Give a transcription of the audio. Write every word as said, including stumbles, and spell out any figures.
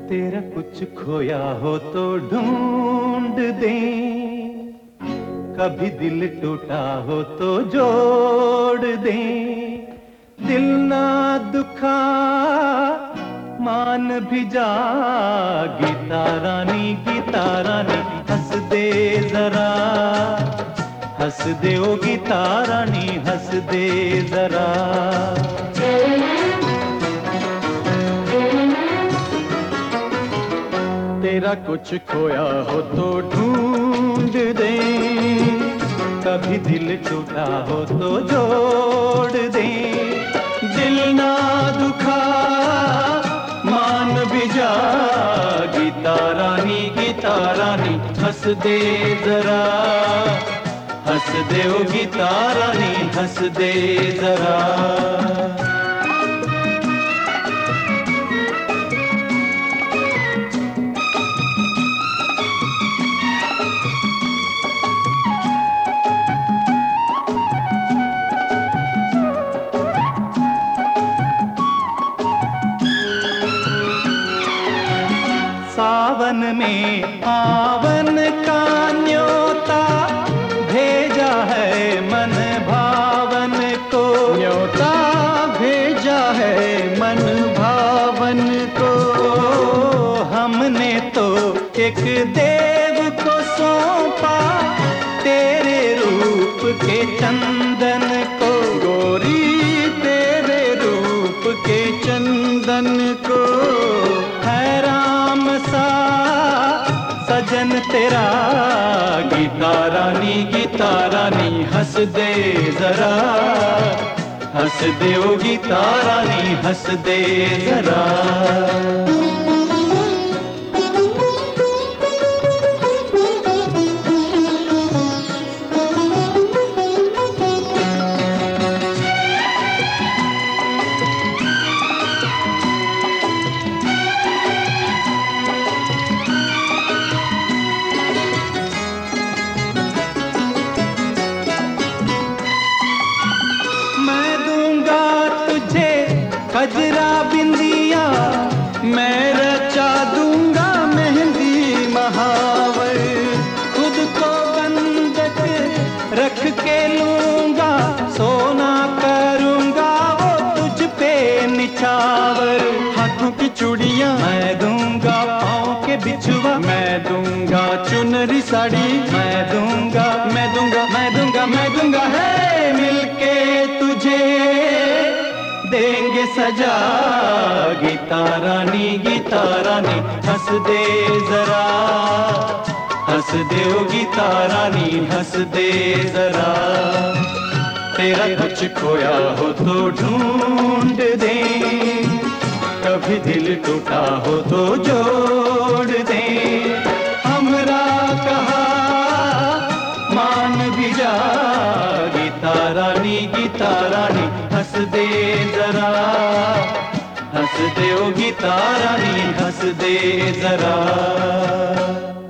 तेरा कुछ खोया हो तो ढूंढ दे, कभी दिल टूटा हो तो जोड़ दे। दिल ना दुखा मान भी जा, गीता रानी गीता रानी हंस दे जरा, हंस दे ओ गीता रानी हंस दे जरा। तेरा कुछ खोया हो तो ढूंढ दे, कभी दिल टूटा हो तो जोड़ दे। दिल ना दुखा मान भी जा, गीता रानी गीता रानी हंस दे जरा, हंस दे ओ गीता रानी हंस दे जरा। सावन में आवन का न्योता भेजा है मन भावन को, न्योता भेजा है मन भावन को। हमने तो एक देव को सौंपा तेरे रूप के चंदन को, गोरी तेरे रूप के चंदन को। है राम सा सजन तेरा, गीता रानी गीता रानी हंस दे जरा, हंस दे ओ गीता रानी हंस दे जरा। गजरा बिंदिया मैं रचा दूंगा मेहंदी महावर, खुद को बंधक रख के लूंगा, सोना करूंगा वो तुझ पे निछावर। हाथों की चूड़ियां मैं दूंगा, पाँव के बिछुआ मैं दूंगा, चुनरी साड़ी मैं दूंगा, मैं दूंगा मैं दूंगा मैं दूंगा। है मिलके तुझे देंगे सजा, गीता रानी गीता रानी हंस दे जरा, हंस दे ओ गीता रानी हंस दे जरा। तेरा कुछ खोया हो तो ढूंढ दे, कभी दिल टूटा हो तो जोड़ दे। हमरा कहा मान भी जा, गीता रानी गीता रानी हंस दे जरा, हंस दे ओ गीता रानी हंस दे जरा।